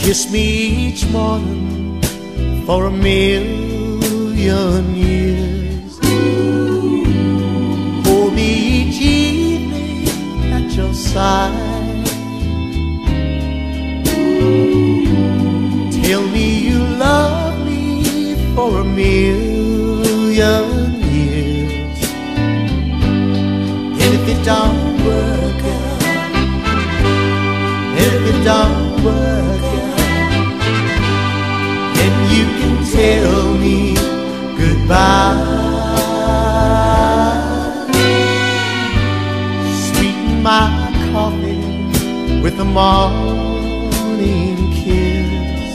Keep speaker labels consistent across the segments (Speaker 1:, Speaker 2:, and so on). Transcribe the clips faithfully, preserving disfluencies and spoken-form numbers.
Speaker 1: Kiss me each morning for a million years. Hold me each evening at your side. Tell me you love me for a million years. And if it don't work out, and if it don't work out, then you can tell me goodbye. Sweeten my coffee with a morning kiss.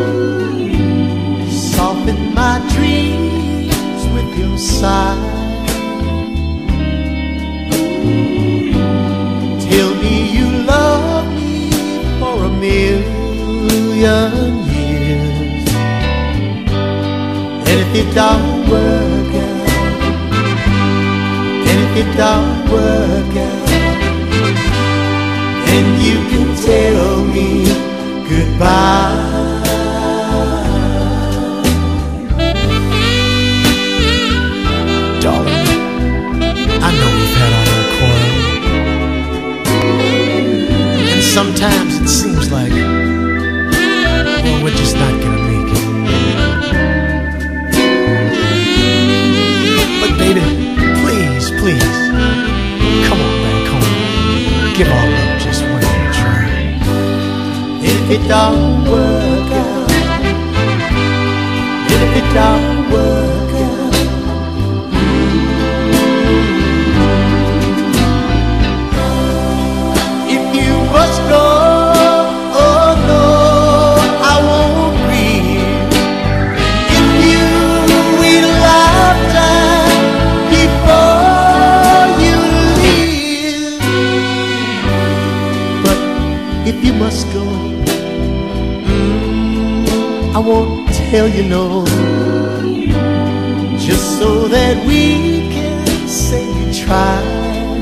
Speaker 1: Soften my dreams with your sigh. Tell me you love me for a million years. And if it don't work out, and if it don't work out, then you can tell me goodbye.
Speaker 2: Darling, I know we've had our little quarrel, and sometimes it seems like, well, we're just not gonna make it. But baby, please, please, come on back home. Give our love just one more try.
Speaker 1: If it don't work out, if it don't work out, if you must go, oh no, I won't grieve. If you wait a lifetime before you leave, but if you must go, I won't tell you no, just so that we can say you tried.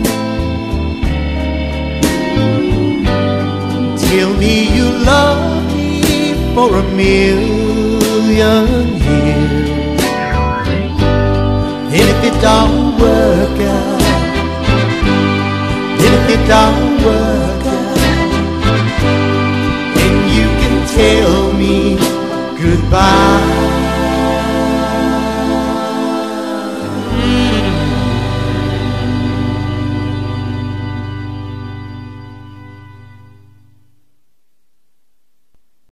Speaker 1: Tell me you love me for a million years. And if it don't work out, and if it don't work out, then you can tell me goodbye.